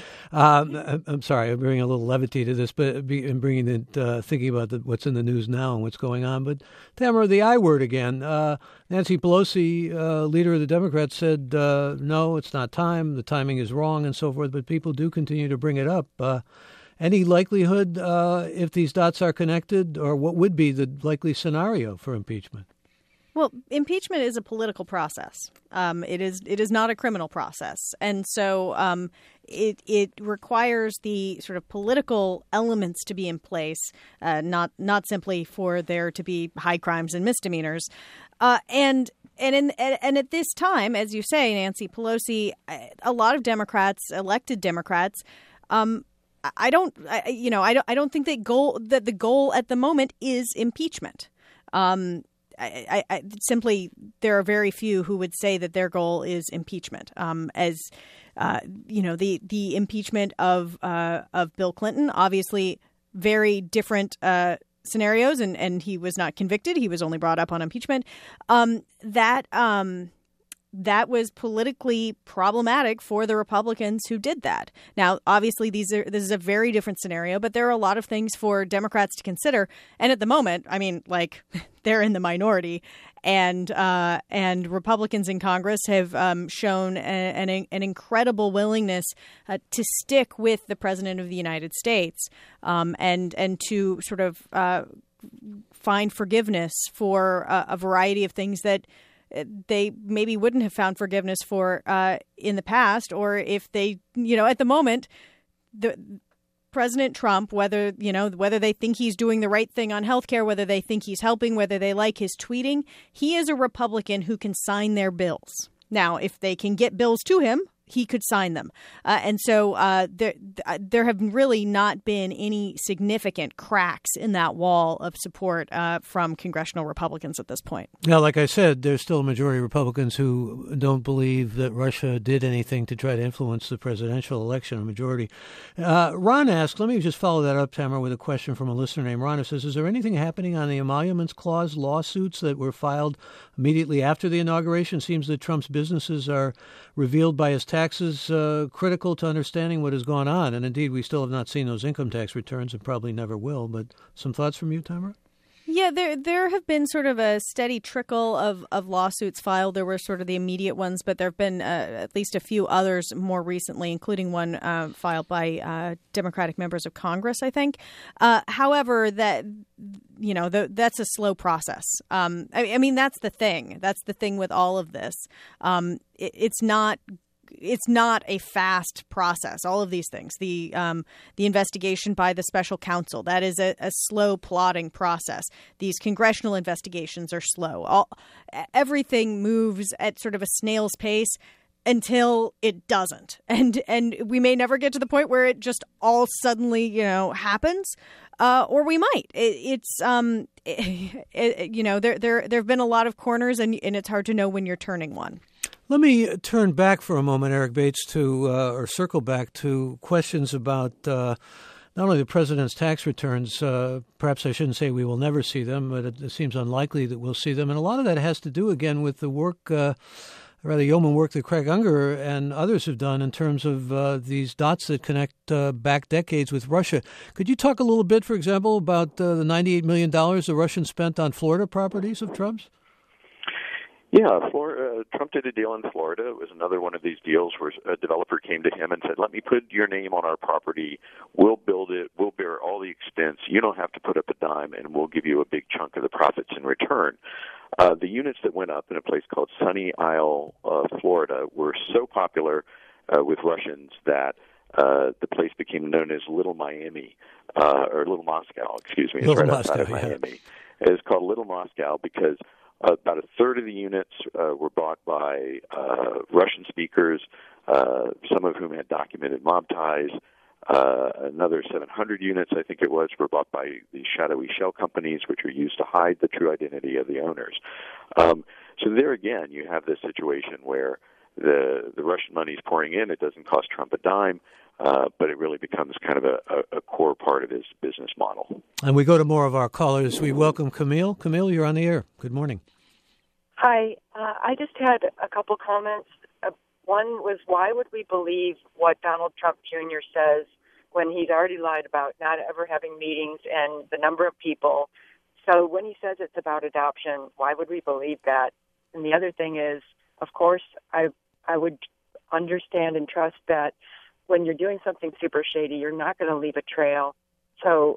S2: um, I'm sorry, I'm bringing a little levity to this, but and bringing it, uh, thinking about the, what's in the news now and what's going on. But Tamara, the I word again. Uh, Nancy Pelosi, uh, leader of the Democrats, said, uh, no, it's not time. The timing is wrong and so forth. But people do continue to bring it up. Uh, Any likelihood, uh, if these dots are connected, or what would be the likely scenario for impeachment?
S1: Well, impeachment is a political process. Um, it is it is not a criminal process, and so um, it it requires the sort of political elements to be in place, uh, not not simply for there to be high crimes and misdemeanors, uh, and. And in, and at this time, as you say, Nancy Pelosi, a lot of Democrats, elected Democrats, um, I don't, I, you know, I don't, I don't think that goal that the goal at the moment is impeachment. Um, I, I, I simply, there are very few who would say that their goal is impeachment. Um, as uh, you know, the the impeachment of uh, of Bill Clinton, obviously, very different Uh, scenarios, and, and he was not convicted. He was only brought up on impeachment. Um, that um, that was politically problematic for the Republicans who did that. Now, obviously, these are this is a very different scenario, but there are a lot of things for Democrats to consider. And at the moment, I mean, like, they're in the minority, and uh, and Republicans in Congress have um, shown a, an, an incredible willingness uh, to stick with the President of the United States um, and and to sort of uh, find forgiveness for a, a variety of things that they maybe wouldn't have found forgiveness for uh, in the past, or if they, you know, at the moment, the President Trump, whether, you know, whether they think he's doing the right thing on health care, whether they think he's helping, whether they like his tweeting, he is a Republican who can sign their bills. Now, if they can get bills to him, he could sign them. Uh, and so uh, there there have really not been any significant cracks in that wall of support uh, from congressional Republicans at this point.
S2: Now, like I said, there's still a majority of Republicans who don't believe that Russia did anything to try to influence the presidential election, a majority. Uh, Ron asks, let me just follow that up, Tamara, with a question from a listener named Ron, who says, is there anything happening on the emoluments clause lawsuits that were filed immediately after the inauguration? It seems that Trump's businesses are revealed by his taxes uh, critical to understanding what has gone on. And indeed, we still have not seen those income tax returns and probably never will. But some thoughts from you, Tamara?
S1: Yeah, there there have been sort of a steady trickle of, of lawsuits filed. There were sort of the immediate ones, but there have been uh, at least a few others more recently, including one uh, filed by uh, Democratic members of Congress, I think. Uh, however, that you know the, that's a slow process. Um, I, I mean, that's the thing. That's the thing with all of this. Um, it, it's not. It's not a fast process. All of these things, the um, the investigation by the special counsel, that is a, a slow, plodding process. These congressional investigations are slow. All, everything moves at sort of a snail's pace until it doesn't, and and we may never get to the point where it just all suddenly, you know, happens, uh, or we might. It, it's um, it, it, you know, there there there have been a lot of corners, and and it's hard to know when you're turning one.
S2: Let me turn back for a moment, Eric Bates, to uh, or circle back to questions about uh, not only the president's tax returns. Uh, perhaps I shouldn't say we will never see them, but it, it seems unlikely that we'll see them. And a lot of that has to do, again, with the work, uh, rather yeoman work that Craig Unger and others have done in terms of uh, these dots that connect uh, back decades with Russia. Could you talk a little bit, for example, about uh, the ninety-eight million dollars the Russians spent on Florida properties of Trump's?
S5: Yeah, Florida, uh, Trump did a deal in Florida. It was another one of these deals where a developer came to him and said, let me put your name on our property. We'll build it. We'll bear all the expense. You don't have to put up a dime, and we'll give you a big chunk of the profits in return. Uh, the units that went up in a place called Sunny Isle, uh, Florida, were so popular uh, with Russians that uh, the place became known as Little Miami, uh, or Little Moscow, excuse me. It's
S2: Little
S5: right
S2: Moscow,
S5: outside of
S2: yeah.
S5: Miami. It's called Little Moscow because Uh, about a third of the units uh, were bought by uh, Russian speakers, uh, some of whom had documented mob ties. Uh, another seven hundred units, I think it was, were bought by these shadowy shell companies, which are used to hide the true identity of the owners. Um, so there again, you have this situation where the the Russian money is pouring in. It doesn't cost Trump a dime. Uh, but it really becomes kind of a, a, a core part of his business model.
S2: And we go to more of our callers. We welcome Camille. Camille, you're on the air. Good morning.
S8: Hi. Uh, I just had a couple comments. Uh, one was, why would we believe what Donald Trump Junior says when he's already lied about not ever having meetings and the number of people? So when he says it's about adoption, why would we believe that? And the other thing is, of course, I I would understand and trust that when you're doing something super shady, you're not going to leave a trail. So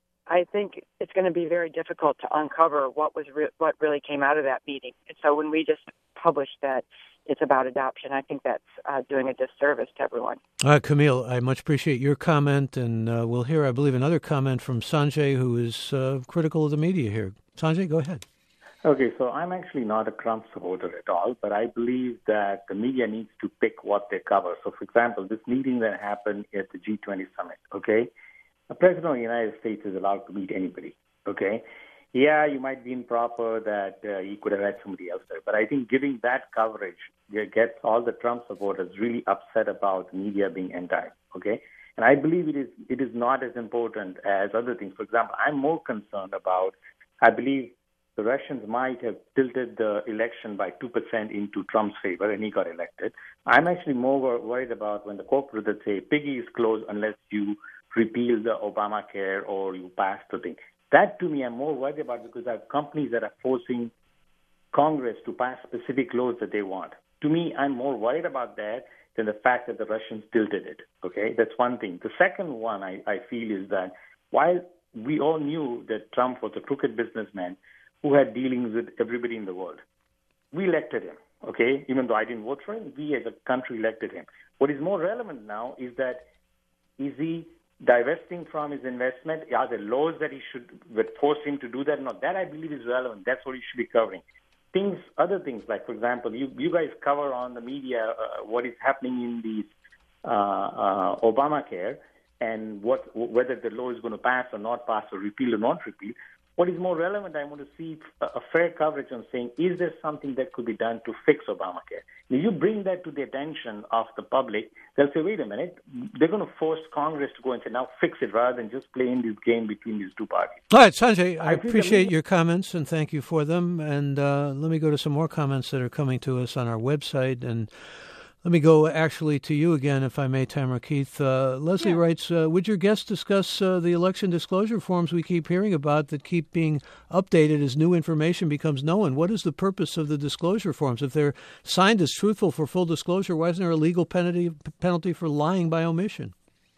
S8: I think it's going to be very difficult to uncover what was re- what really came out of that meeting. And so when we just publish that it's about adoption, I think that's uh, doing a disservice to everyone.
S2: Uh, Camille, I much appreciate your comment, and uh, we'll hear, I believe, another comment from Sanjay, who is uh, critical of the media here. Sanjay, go ahead.
S9: Okay, so I'm actually not a Trump supporter at all, but I believe that the media needs to pick what they cover. So, for example, this meeting that happened at the G twenty summit, okay? The President of the United States is allowed to meet anybody, okay? Yeah, you might be improper that uh, he could have had somebody else there, but I think giving that coverage gets all the Trump supporters really upset about media being anti, okay? And I believe it is it is not as important as other things. For example, I'm more concerned about, I believe, the Russians might have tilted the election by two percent into Trump's favor, and he got elected. I'm actually more worried about when the corporate that say, piggy is closed unless you repeal the Obamacare or you pass the thing. That, to me, I'm more worried about because I have companies that are forcing Congress to pass specific laws that they want. To me, I'm more worried about that than the fact that the Russians tilted it. Okay, that's one thing. The second one I, I feel is that while we all knew that Trump was a crooked businessman who had dealings with everybody in the world, we elected him, okay? Even though I didn't vote for him, we as a country elected him. What is more relevant now is that is he divesting from his investment? Are there laws that he should would force him to do that? No, that I believe is relevant. That's what he should be covering. Things, other things, like, for example, you, you guys cover on the media uh, what is happening in these uh, uh, Obamacare and what whether the law is going to pass or not pass or repeal or not repeal. What is more relevant, I want to see a fair coverage on saying, is there something that could be done to fix Obamacare? If you bring that to the attention of the public, they'll say, wait a minute, they're going to force Congress to go and say, now fix it, rather than just playing this game between these two parties.
S2: All right, Sanjay, I, I appreciate
S9: mean-
S2: your comments, and thank you for them. And uh, let me go to some more comments that are coming to us on our website. And Let me go actually to you again, if I may, Tamara Keith. Uh, Leslie
S1: Yeah.
S2: writes, uh, would your guests discuss uh, the election disclosure forms we keep hearing about that keep being updated as new information becomes known? What is the purpose of the disclosure forms? If they're signed as truthful for full disclosure, why isn't there a legal penalty penalty for lying by omission?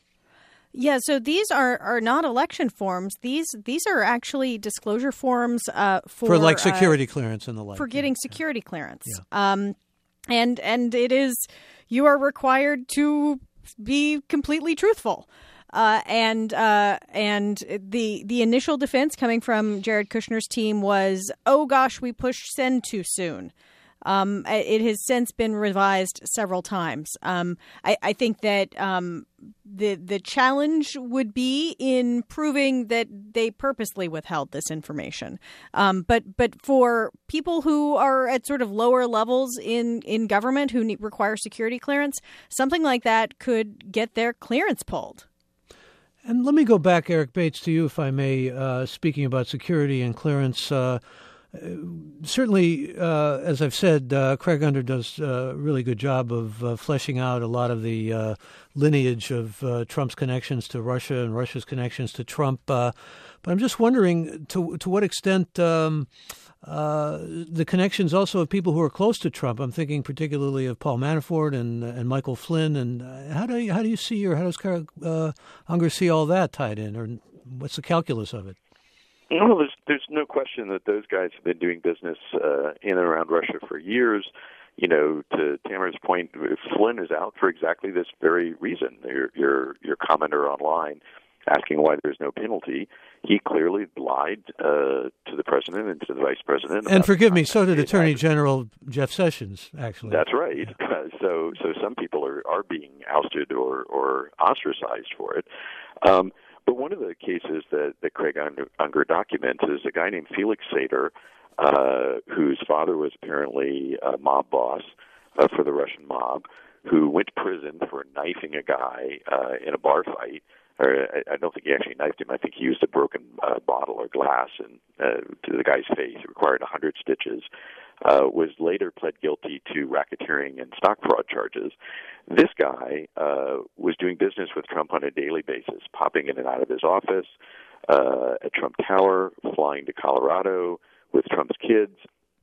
S1: Yeah, so these are, are not election forms. These these are actually disclosure forms uh, for
S2: For like
S1: uh,
S2: security clearance and the like.
S1: for getting
S2: yeah.
S1: security clearance.
S2: Yeah.
S1: Um, and and it is you are required to be completely truthful. Uh, and uh, and the the initial defense coming from Jared Kushner's team was, oh gosh, we pushed send too soon. Um, it has since been revised several times. Um, I, I think that um, the the challenge would be in proving that they purposely withheld this information. Um, but but for people who are at sort of lower levels in, in government who need, require security clearance, something like that could get their clearance pulled.
S2: And let me go back, Eric Bates, to you, if I may, uh, speaking about security and clearance. Uh, Certainly, uh, as I've said, uh, Craig Under does a really good job of uh, fleshing out a lot of the uh, lineage of uh, Trump's connections to Russia and Russia's connections to Trump. Uh, but I'm just wondering to to what extent um, uh, the connections also of people who are close to Trump. I'm thinking particularly of Paul Manafort and and Michael Flynn. And how do you, how do you see, or how does Craig uh, Unger see all that tied in, or what's the calculus of it?
S5: Well, there's there's no question that those guys have been doing business uh, in and around Russia for years. You know, to Tamara's point, Flynn is out for exactly this very reason. Your your your commenter online asking why there's no penalty. He clearly lied uh, to the president and to the vice president.
S2: And forgive me, so did
S5: had.
S2: Attorney General Jeff Sessions, actually.
S5: That's right. Uh, so so some people are, are being ousted or, or ostracized for it. Um, But one of the cases that, that Craig Unger documents is a guy named Felix Sater, uh, whose father was apparently a mob boss uh, for the Russian mob, who went to prison for knifing a guy uh, in a bar fight. Or I, I don't think he actually knifed him. I think he used a broken uh, bottle or glass and, uh, to the guy's face. It required one hundred stitches. Uh, was later pled guilty to racketeering and stock fraud charges. This guy uh, was doing business with Trump on a daily basis, popping in and out of his office, uh, at Trump Tower, flying to Colorado with Trump's kids,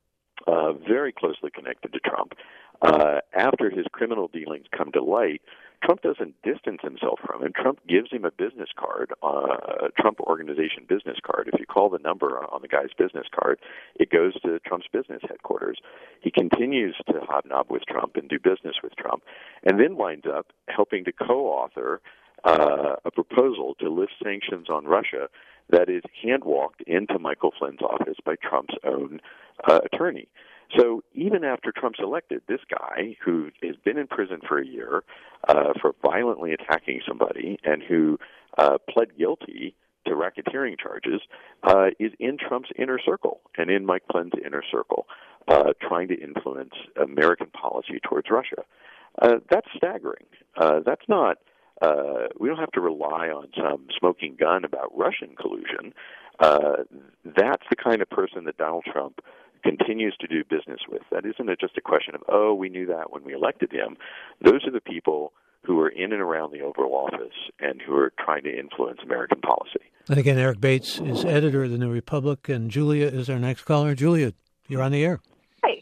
S5: uh, very closely connected to Trump. Uh, after his criminal dealings come to light, Trump doesn't distance himself from him. Trump gives him a business card, uh, a Trump Organization business card. If you call the number on the guy's business card, it goes to Trump's business headquarters. He continues to hobnob with Trump and do business with Trump, and then winds up helping to co-author uh, a proposal to lift sanctions on Russia that is hand-walked into Michael Flynn's office by Trump's own uh, attorney. So even after Trump's elected, this guy, who has been in prison for a year uh, for violently attacking somebody and who uh, pled guilty to racketeering charges, uh, is in Trump's inner circle and in Mike Flynn's inner circle, uh, trying to influence American policy towards Russia. Uh, that's staggering. Uh, that's not uh, – we don't have to rely on some smoking gun about Russian collusion. Uh, that's the kind of person that Donald Trump – continues to do business with. That isn't just a question of, oh, we knew that when we elected him. Those are the people who are in and around the Oval Office and who are trying to influence American policy.
S2: And again, Eric Bates is editor of The New Republic, and Julia is our next caller. Julia, you're on the air.
S10: Hi.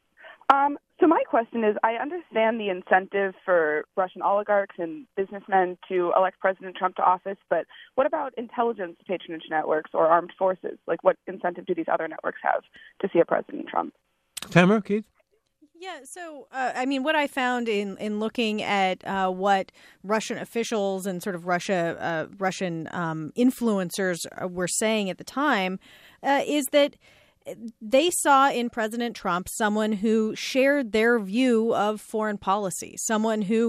S10: Um, so my question is, I understand the incentive for Russian oligarchs and businessmen to elect President Trump to office, but what about intelligence patronage networks or armed forces? Like, what incentive do these other networks have to see a President Trump?
S2: Tamara, Keith?
S1: Yeah, so, uh, I mean, what I found in, in looking at uh, what Russian officials and sort of Russia, uh, Russian um, influencers were saying at the time uh, is that they saw in President Trump someone who shared their view of foreign policy, someone who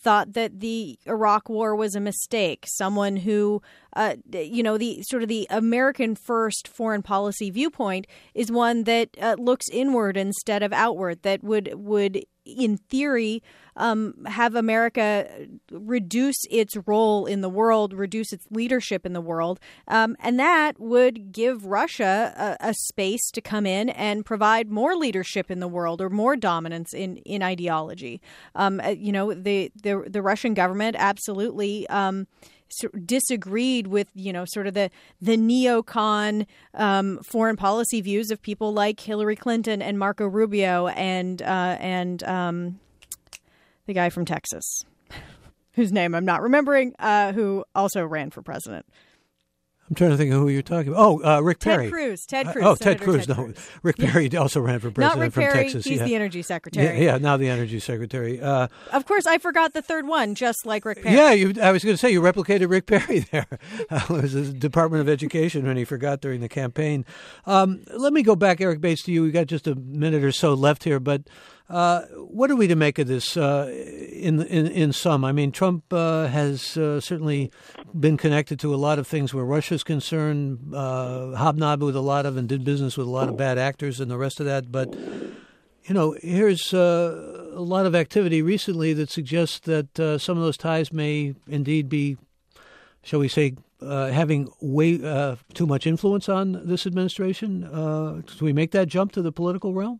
S1: thought that the Iraq War was a mistake, someone who, uh, you know, the sort of the American first foreign policy viewpoint is one that uh, looks inward instead of outward, that would would in theory, um, have America reduce its role in the world, reduce its leadership in the world. Um, and that would give Russia a, a space to come in and provide more leadership in the world or more dominance in, in ideology. Um, you know, the, the, the Russian government absolutely um, disagreed with, you know, sort of the the neocon um, foreign policy views of people like Hillary Clinton and Marco Rubio and uh, and um, the guy from Texas, whose name I'm not remembering, uh, who also ran for president.
S2: I'm trying to think of who you're talking about. Oh, uh, Rick Perry.
S1: Ted Cruz. Ted Cruz.
S2: Uh, oh,
S1: Senator
S2: Ted Cruz.
S1: Ted
S2: no,
S1: Cruz.
S2: Rick Perry yeah. also ran for president
S1: Not Rick
S2: from
S1: Perry,
S2: Texas.
S1: He's
S2: yeah.
S1: the energy secretary.
S2: Yeah, yeah, now the energy secretary. Uh,
S1: of course, I forgot the third one, just like Rick Perry.
S2: Yeah, you, I was going to say you replicated Rick Perry there. Uh, it was the Department of Education when he forgot during the campaign. Um, let me go back, Eric Bates, to you. We got just a minute or so left here, but uh, what are we to make of this uh, in, in in sum? I mean, Trump uh, has uh, certainly been connected to a lot of things where Russia's concerned, uh, hobnobbed with a lot of and did business with a lot of bad actors and the rest of that. But, you know, here's uh, a lot of activity recently that suggests that uh, some of those ties may indeed be, shall we say, uh, having way uh, too much influence on this administration. Uh, do we make that jump to the political realm?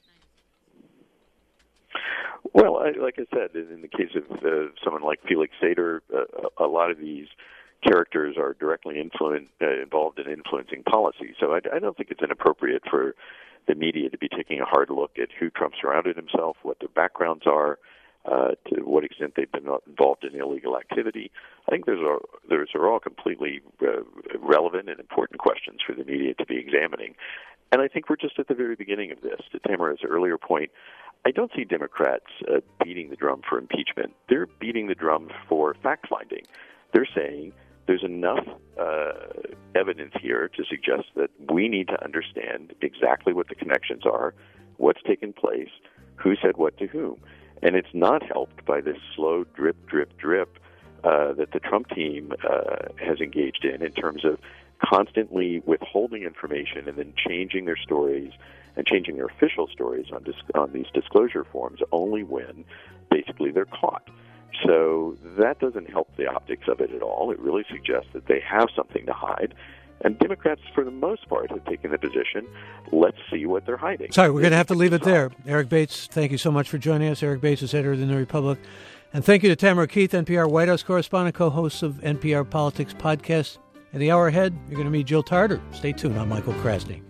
S5: Well, I, like I said, in the case of uh, someone like Felix Sater, uh, a lot of these characters are directly influence, uh, involved in influencing policy. So I, I don't think it's inappropriate for the media to be taking a hard look at who Trump surrounded himself, what their backgrounds are, uh, to what extent they've been involved in illegal activity. I think those are, those are all completely uh, relevant and important questions for the media to be examining. And I think we're just at the very beginning of this. To Tamara's earlier point, I don't see Democrats uh, beating the drum for impeachment. They're beating the drum for fact-finding. They're saying there's enough uh, evidence here to suggest that we need to understand exactly what the connections are, what's taken place, who said what to whom. And it's not helped by this slow drip, drip, drip uh, that the Trump team uh, has engaged in in terms of constantly withholding information and then changing their stories and changing their official stories on, dis- on these disclosure forms only when basically they're caught. So that doesn't help the optics of it at all. It really suggests that they have something to hide. And Democrats, for the most part, have taken the position, let's see what they're hiding.
S2: Sorry, we're going to have to leave it there. Eric Bates, thank you so much for joining us. Eric Bates is editor of the New Republic. And thank you to Tamara Keith, N P R White House correspondent, co-host of N P R Politics Podcast. In the hour ahead, you're going to meet Jill Tarter. Stay tuned. I'm Michael Krasny.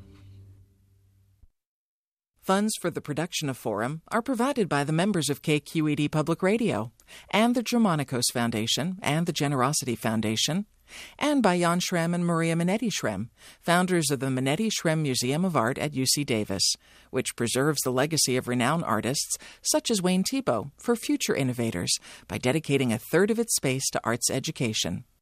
S11: Funds for the production of Forum are provided by the members of K Q E D Public Radio and the Germanicos Foundation and the Generosity Foundation, and by Jan Schrem and Maria Minetti Schrem, founders of the Minetti Schrem Museum of Art at U C Davis, which preserves the legacy of renowned artists such as Wayne Thiebaud for future innovators by dedicating a third of its space to arts education.